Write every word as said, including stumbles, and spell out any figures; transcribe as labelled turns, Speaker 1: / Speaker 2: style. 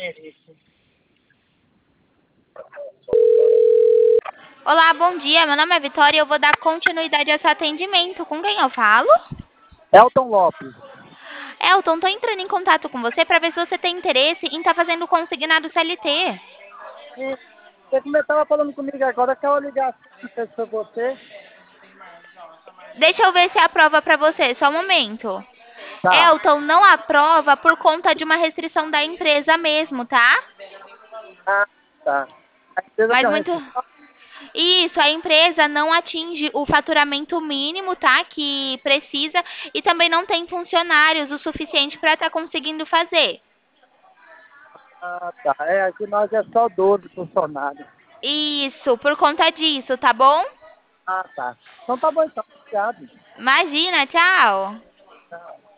Speaker 1: Olá, bom dia. Meu nome é Vitória e eu vou dar continuidade ao seu atendimento. Com quem eu falo?
Speaker 2: Elton Lopes.
Speaker 1: Elton, tô entrando em contato com você para ver se você tem interesse em estar fazendo o consignado C L T.
Speaker 2: E você como estava falando comigo agora, aquela ligação, não sei se foi você.
Speaker 1: Deixa eu ver se aprova para você, só um momento.
Speaker 2: Tá.
Speaker 1: Elton, não aprova por conta de uma restrição da empresa mesmo, tá?
Speaker 2: Ah, tá. A empresa
Speaker 1: Mas
Speaker 2: tem uma
Speaker 1: muito...
Speaker 2: restrição.
Speaker 1: Isso, a empresa não atinge o faturamento mínimo, tá? Que precisa e também não tem funcionários o suficiente para estar conseguindo fazer.
Speaker 2: Ah, tá. É, aqui nós é só doze funcionários.
Speaker 1: Isso, por conta disso, tá bom?
Speaker 2: Ah, tá. Então tá bom então. Obrigado.
Speaker 1: Imagina, tchau.
Speaker 2: Tchau.